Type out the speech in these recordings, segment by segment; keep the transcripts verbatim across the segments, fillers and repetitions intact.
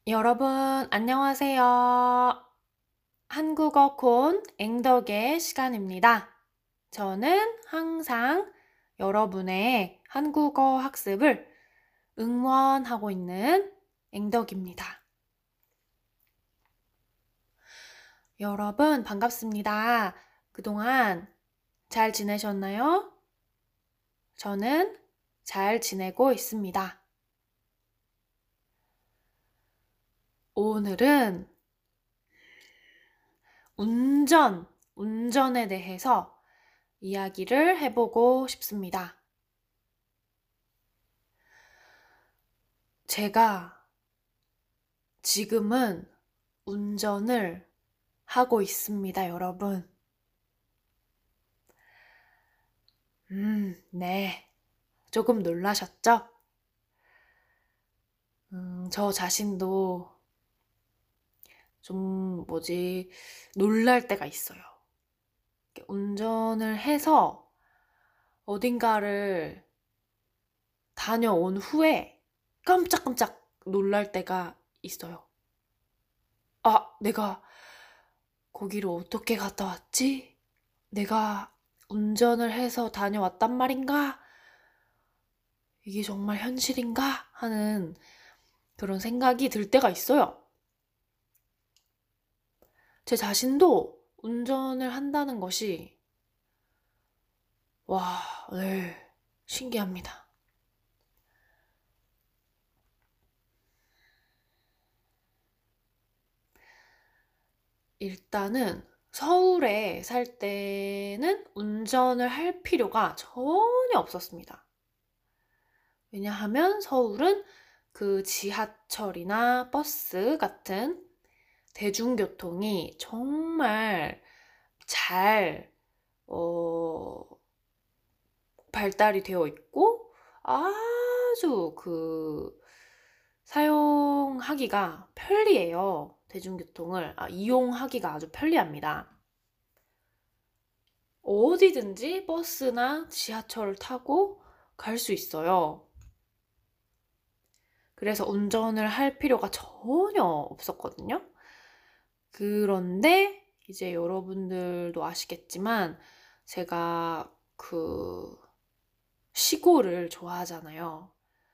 여러분, 안녕하세요. 한국어 콘 앵덕의 시간입니다. 저는 항상 여러분의 한국어 학습을 응원하고 있는 앵덕입니다. 여러분, 반갑습니다. 그동안 잘 지내셨나요? 저는 잘 지내고 있습니다. 오늘은 운전, 운전에 대해서 이야기를 해보고 싶습니다. 제가 지금은 운전을 하고 있습니다, 여러분. 음, 네. 조금 놀라셨죠? 음, 저 자신도 좀 뭐지, 놀랄 때가 있어요. 이렇게 운전을 해서 어딘가를 다녀온 후에 깜짝깜짝 놀랄 때가 있어요. 아, 내가 거기를 어떻게 갔다 왔지? 내가 운전을 해서 다녀왔단 말인가? 이게 정말 현실인가? 하는 그런 생각이 들 때가 있어요. 제 자신도 운전을 한다는 것이, 와, 네, 신기합니다. 일단은 서울에 살 때는 운전을 할 필요가 전혀 없었습니다. 왜냐하면 서울은 그 지하철이나 버스 같은 대중교통이 정말 잘, 어, 발달이 되어 있고 아주 그 사용하기가 편리해요. 대중교통을 아, 이용하기가 아주 편리합니다. 어디든지 버스나 지하철을 타고 갈 수 있어요. 그래서 운전을 할 필요가 전혀 없었거든요. 그런데 이제 여러분들도 아시겠지만 제가 그 시골을 좋아하잖아요.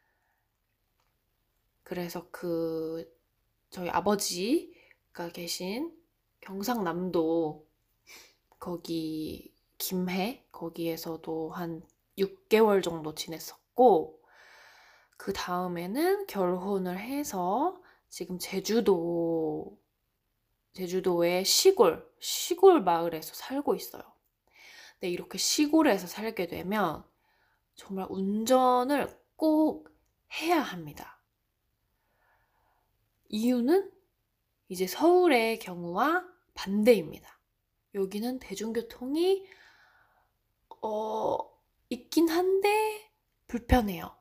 그래서 그 저희 아버지가 계신 경상남도 거기 김해 거기에서도 한 육 개월 정도 지냈었고 그 다음에는 결혼을 해서 지금 제주도 제주도의 시골 시골 마을에서 살고 있어요. 근데 이렇게 시골에서 살게 되면 정말 운전을 꼭 해야 합니다. 이유는 이제 서울의 경우와 반대입니다. 여기는 대중교통이 어, 있긴 한데 불편해요.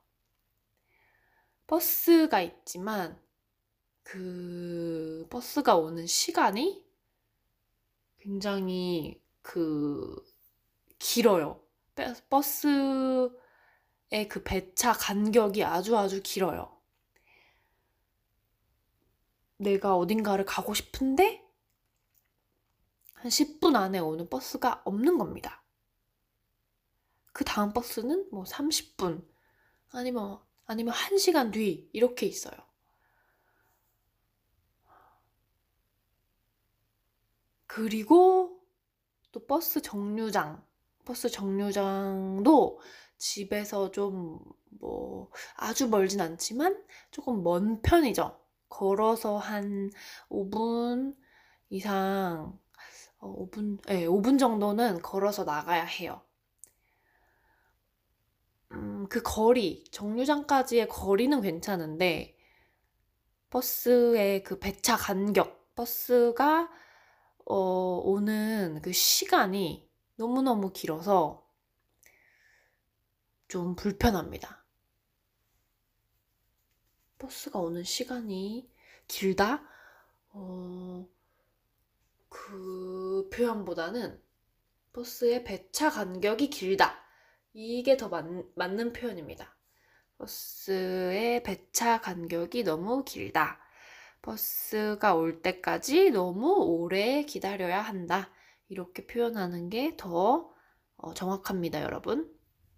버스가 있지만 그 버스가 오는 시간이 굉장히 그 길어요. 버스의 그 배차 간격이 아주 아주 길어요. 내가 어딘가를 가고 싶은데 한 십 분 안에 오는 버스가 없는 겁니다. 그 다음 버스는 뭐 삼십 분 아니면 아니면 한 시간 뒤 이렇게 있어요. 그리고 또 버스 정류장, 버스 정류장도 집에서 좀 뭐 아주 멀진 않지만 조금 먼 편이죠. 걸어서 한 오 분 이상, 어, 오 분, 네, 오 분 정도는 걸어서 나가야 해요. 음, 그 거리, 정류장까지의 거리는 괜찮은데, 버스의 그 배차 간격, 버스가 어, 오는 그 시간이 너무너무 길어서 좀 불편합니다. 버스가 오는 시간이 길다? 어, 그 표현보다는 버스의 배차 간격이 길다. 이게 더 맞, 맞는 표현입니다. 버스의 배차 간격이 너무 길다. 버스가 올 때까지 너무 오래 기다려야 한다. 이렇게 표현하는 게 더 정확합니다, 여러분.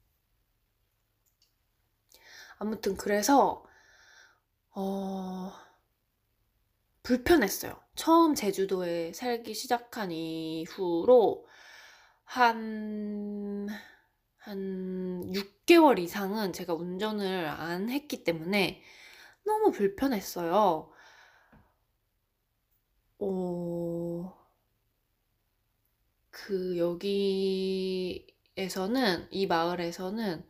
아무튼 그래서 어... 불편했어요. 처음 제주도에 살기 시작한 이후로 한, 한 육 개월 이상은 제가 운전을 안 했기 때문에 너무 불편했어요. 어, 그, 여기에서는, 이 마을에서는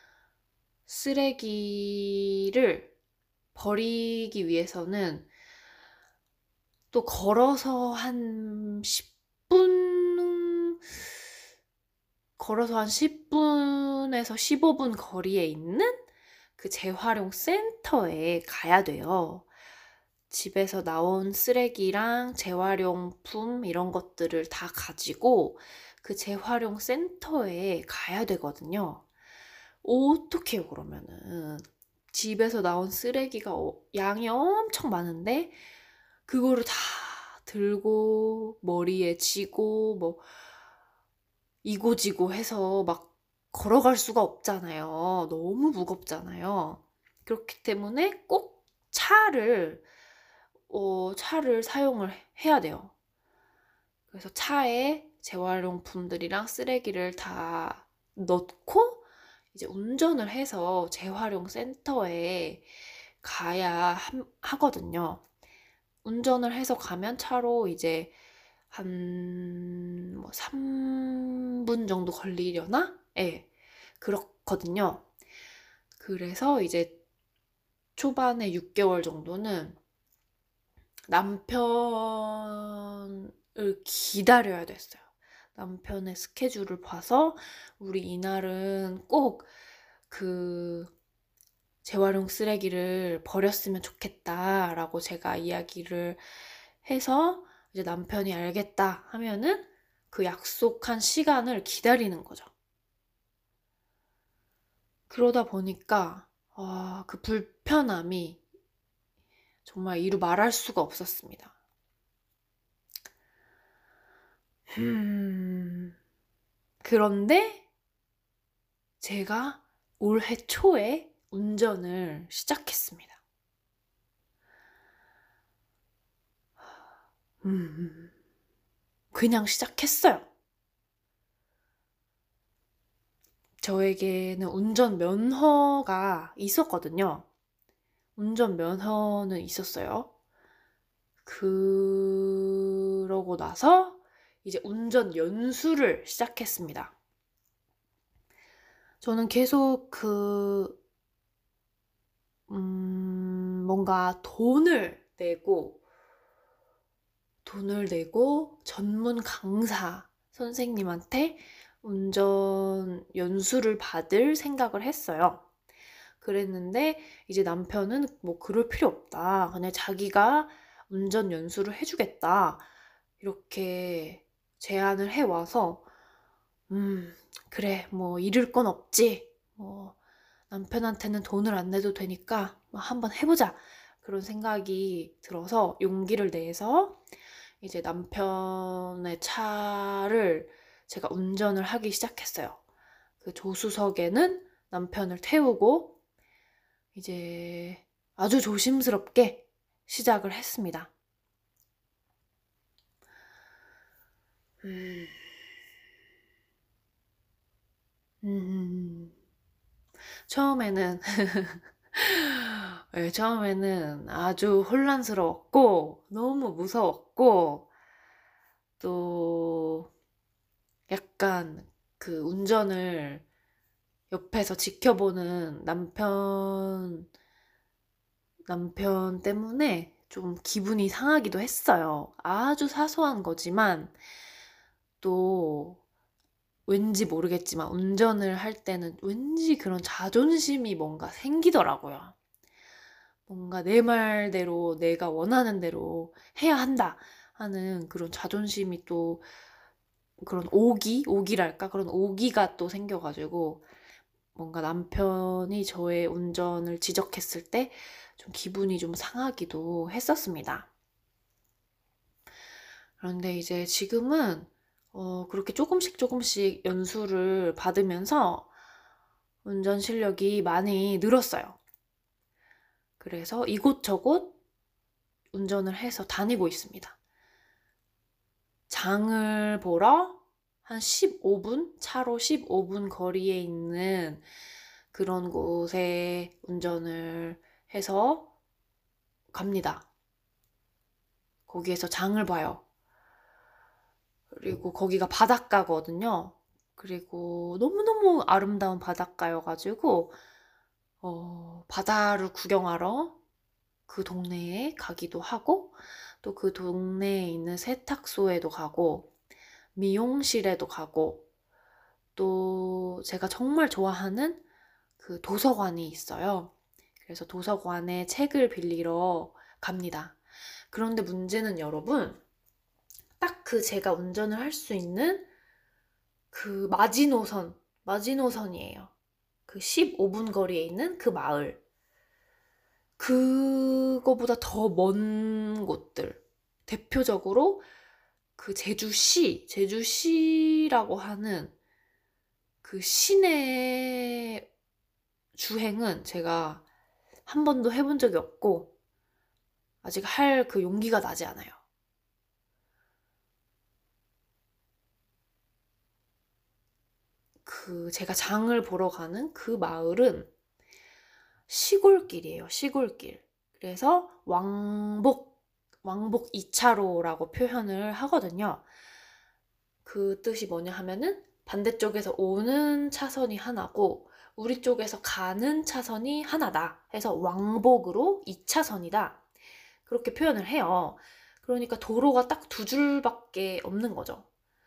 쓰레기를 버리기 위해서는 또 걸어서 한 십 분, 걸어서 한 십 분에서 십오 분 거리에 있는 그 재활용 센터에 가야 돼요. 집에서 나온 쓰레기랑 재활용품 이런 것들을 다 가지고 그 재활용 센터에 가야 되거든요. 어떡해요, 그러면은. 집에서 나온 쓰레기가 양이 엄청 많은데 그거를 다 들고 머리에 지고 뭐 이고지고 해서 막 걸어갈 수가 없잖아요. 너무 무겁잖아요. 그렇기 때문에 꼭 차를 어, 차를 사용을 해야 돼요. 그래서 차에 재활용품들이랑 쓰레기를 다 넣고 이제 운전을 해서 재활용 센터에 가야 함- 하거든요. 운전을 해서 가면 차로 이제 한, 뭐, 삼 분 정도 걸리려나? 예, 그렇거든요. 그래서 이제 초반에 육 개월 정도는 남편을 기다려야 됐어요. 남편의 스케줄을 봐서 우리 이날은 꼭 그 재활용 쓰레기를 버렸으면 좋겠다라고 제가 이야기를 해서 이제 남편이 알겠다 하면은 그 약속한 시간을 기다리는 거죠. 그러다 보니까 아, 그 불편함이 정말 이루 말할 수가 없었습니다. 음, 그런데 제가 올해 초에 운전을 시작했습니다. 음, 그냥 시작했어요. 저에게는 운전면허가 있었거든요. 운전면허는 있었어요. 그러고 나서 이제 운전 연수를 시작했습니다. 저는 계속 그, 음, 뭔가 돈을 내고, 돈을 내고 전문 강사 선생님한테 운전 연수를 받을 생각을 했어요. 그랬는데 이제 남편은 뭐 그럴 필요 없다. 그냥 자기가 운전 연수를 해주겠다. 이렇게 제안을 해와서 음, 그래, 뭐 잃을 건 없지. 뭐 남편한테는 돈을 안 내도 되니까 뭐 한번 해보자. 그런 생각이 들어서 용기를 내서 이제 남편의 차를 제가 운전을 하기 시작했어요. 그 조수석에는 남편을 태우고 이제 아주 조심스럽게 시작을 했습니다. 음, 음, 처음에는 네, 처음에는 아주 혼란스러웠고 너무 무서웠고 또 약간 그 운전을 옆에서 지켜보는 남편 남편 때문에 좀 기분이 상하기도 했어요. 아주 사소한 거지만 또 왠지 모르겠지만 운전을 할 때는 왠지 그런 자존심이 뭔가 생기더라고요. 뭔가 내 말대로 내가 원하는 대로 해야 한다 하는 그런 자존심이 또 그런 오기? 오기랄까? 그런 오기가 또 생겨가지고 뭔가 남편이 저의 운전을 지적했을 때 좀 기분이 좀 상하기도 했었습니다. 그런데 이제 지금은 어, 그렇게 조금씩 조금씩 연수를 받으면서 운전 실력이 많이 늘었어요. 그래서 이곳저곳 운전을 해서 다니고 있습니다. 장을 보러 한 십오 분? 차로 십오 분 거리에 있는 그런 곳에 운전을 해서 갑니다. 거기에서 장을 봐요. 그리고 거기가 바닷가거든요. 그리고 너무너무 아름다운 바닷가여가지고 어, 바다를 구경하러 그 동네에 가기도 하고 또 그 동네에 있는 세탁소에도 가고 미용실에도 가고 또 제가 정말 좋아하는 그 도서관이 있어요. 그래서 도서관에 책을 빌리러 갑니다. 그런데 문제는 여러분, 딱 그 제가 운전을 할 수 있는 그 마지노선, 마지노선이에요. 그 십오 분 거리에 있는 그 마을. 그거보다 더 먼 곳들. 대표적으로 그 제주시, 제주시라고 하는 그 시내 주행은 제가 한 번도 해본 적이 없고 아직 할 그 용기가 나지 않아요. 그 제가 장을 보러 가는 그 마을은 시골길이에요. 시골길. 그래서 왕복, 왕복 이 차로라고 표현을 하거든요. 그 뜻이 뭐냐 하면은 반대쪽에서 오는 차선이 하나고 우리 쪽에서 가는 차선이 하나다 해서 왕복으로 이 차선이다. 그렇게 표현을 해요. 그러니까 도로가 딱 두 줄밖에 없는 거죠.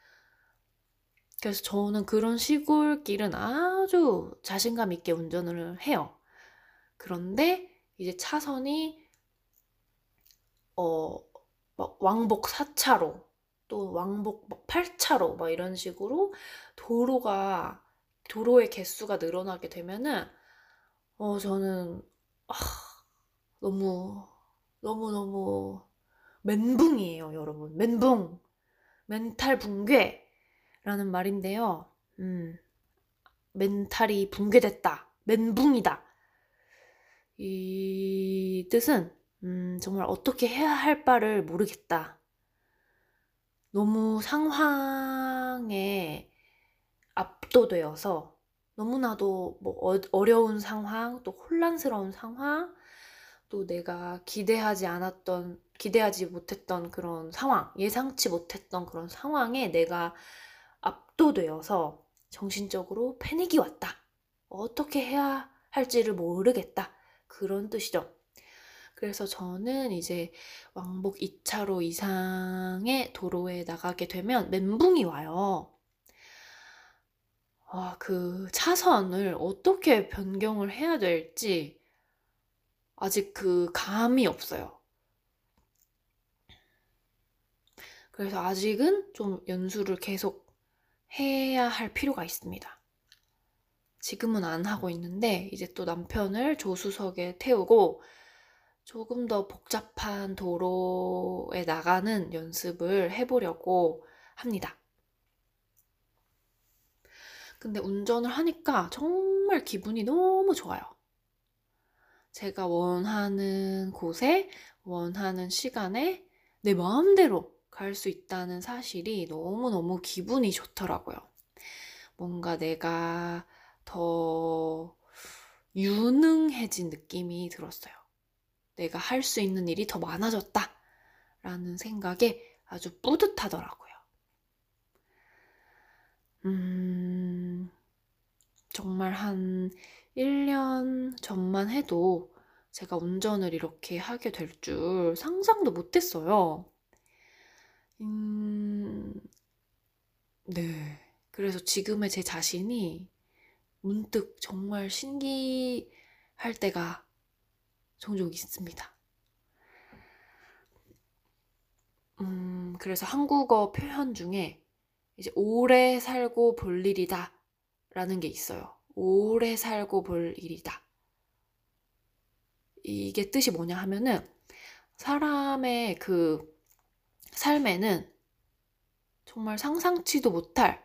그래서 저는 그런 시골길은 아주 자신감 있게 운전을 해요. 그런데 이제 차선이 어, 막 왕복 사 차로 또 왕복 막 팔 차로 막 이런 식으로 도로가 도로의 개수가 늘어나게 되면은 어 저는 아, 너무 너무 너무 멘붕이에요, 여러분. 멘붕. 멘탈 붕괴라는 말인데요. 음, 멘탈이 붕괴됐다. 멘붕이다. 이 뜻은 음, 정말 어떻게 해야 할 바를 모르겠다. 너무 상황에 압도되어서 너무나도 뭐 어, 어려운 상황, 또 혼란스러운 상황, 또 내가 기대하지 않았던, 기대하지 못했던 그런 상황, 예상치 못했던 그런 상황에 내가 압도되어서 정신적으로 패닉이 왔다. 어떻게 해야 할지를 모르겠다. 그런 뜻이죠. 그래서 저는 이제 왕복 이 차로 이상의 도로에 나가게 되면 멘붕이 와요. 아, 그 차선을 어떻게 변경을 해야 될지 아직 그 감이 없어요. 그래서 아직은 좀 연수를 계속 해야 할 필요가 있습니다. 지금은 안 하고 있는데 이제 또 남편을 조수석에 태우고 조금 더 복잡한 도로에 나가는 연습을 해보려고 합니다. 근데 운전을 하니까 정말 기분이 너무 좋아요. 제가 원하는 곳에 원하는 시간에 내 마음대로 갈 수 있다는 사실이 너무너무 기분이 좋더라고요. 뭔가 내가 더 유능해진 느낌이 들었어요. 내가 할 수 있는 일이 더 많아졌다 라는 생각에 아주 뿌듯하더라고요. 음, 정말 한 일 년 전만 해도 제가 운전을 이렇게 하게 될 줄 상상도 못했어요. 음, 네. 그래서 지금의 제 자신이 문득 정말 신기할 때가 종종 있습니다. 음, 그래서 한국어 표현 중에 이제 오래 살고 볼 일이다 라는 게 있어요. 오래 살고 볼 일이다. 이게 뜻이 뭐냐 하면은 사람의 그 삶에는 정말 상상치도 못할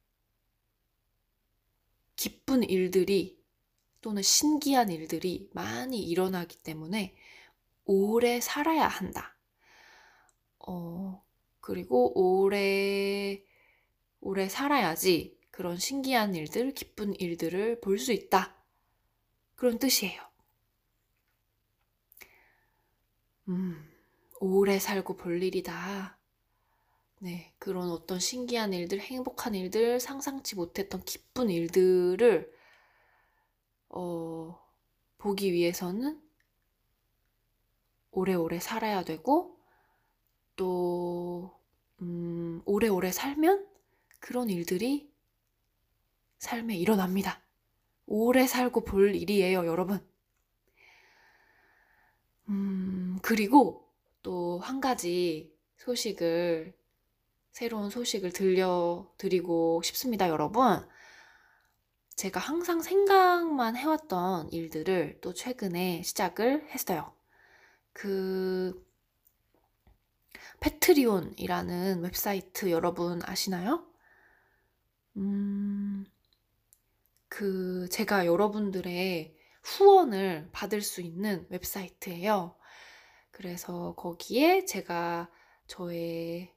기쁜 일들이 또는 신기한 일들이 많이 일어나기 때문에 오래 살아야 한다. 어, 그리고 오래, 오래 살아야지 그런 신기한 일들, 기쁜 일들을 볼 수 있다. 그런 뜻이에요. 음, 오래 살고 볼 일이다. 네, 그런 어떤 신기한 일들, 행복한 일들, 상상치 못했던 기쁜 일들을 어, 보기 위해서는 오래오래 살아야 되고 또 음, 오래오래 살면 그런 일들이 삶에 일어납니다. 오래 살고 볼 일이에요, 여러분. 음, 그리고 또 한 가지 소식을, 새로운 소식을 들려드리고 싶습니다, 여러분. 제가 항상 생각만 해왔던 일들을 또 최근에 시작을 했어요. 그, 패트리온이라는 웹사이트 여러분 아시나요? 음, 그, 제가 여러분들의 후원을 받을 수 있는 웹사이트예요. 그래서 거기에 제가 저의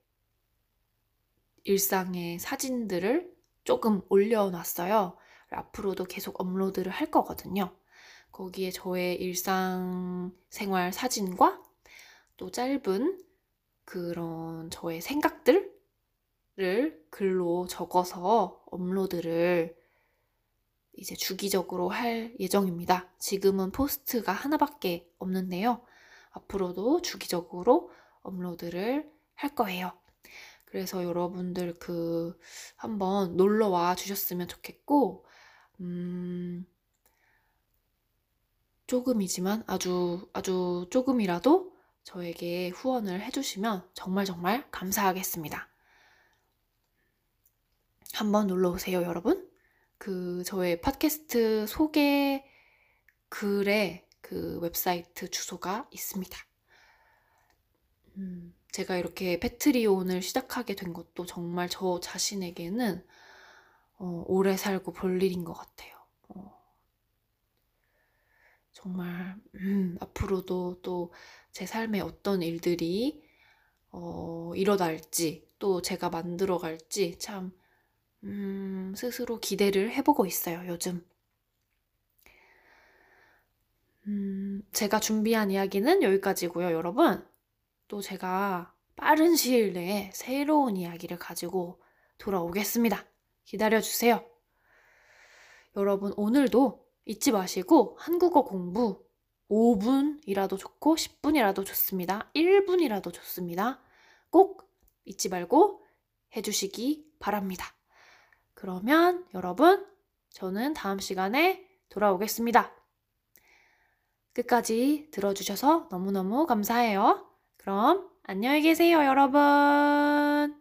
일상의 사진들을 조금 올려놨어요. 앞으로도 계속 업로드를 할 거거든요. 거기에 저의 일상생활 사진과 또 짧은 그런 저의 생각들을 글로 적어서 업로드를 이제 주기적으로 할 예정입니다. 지금은 포스트가 하나밖에 없는데요. 앞으로도 주기적으로 업로드를 할 거예요. 그래서 여러분들 그 한번 놀러 와 주셨으면 좋겠고, 음, 조금이지만 아주 아주 조금이라도 저에게 후원을 해주시면 정말 정말 감사하겠습니다. 한번 놀러 오세요, 여러분. 그 저의 팟캐스트 소개 글에 그 웹사이트 주소가 있습니다. 음, 제가 이렇게 패트리온을 시작하게 된 것도 정말 저 자신에게는 어, 오래 살고 볼 일인 것 같아요. 어, 정말 음, 앞으로도 또 제 삶에 어떤 일들이 어, 일어날지 또 제가 만들어갈지 참 음, 스스로 기대를 해보고 있어요, 요즘. 음, 제가 준비한 이야기는 여기까지고요, 여러분. 또 제가 빠른 시일 내에 새로운 이야기를 가지고 돌아오겠습니다. 기다려주세요. 여러분, 오늘도 잊지 마시고 한국어 공부 오 분이라도 좋고 십 분이라도 좋습니다. 일 분이라도 좋습니다. 꼭 잊지 말고 해주시기 바랍니다. 그러면 여러분, 저는 다음 시간에 돌아오겠습니다. 끝까지 들어주셔서 너무너무 감사해요. 그럼 안녕히 계세요, 여러분.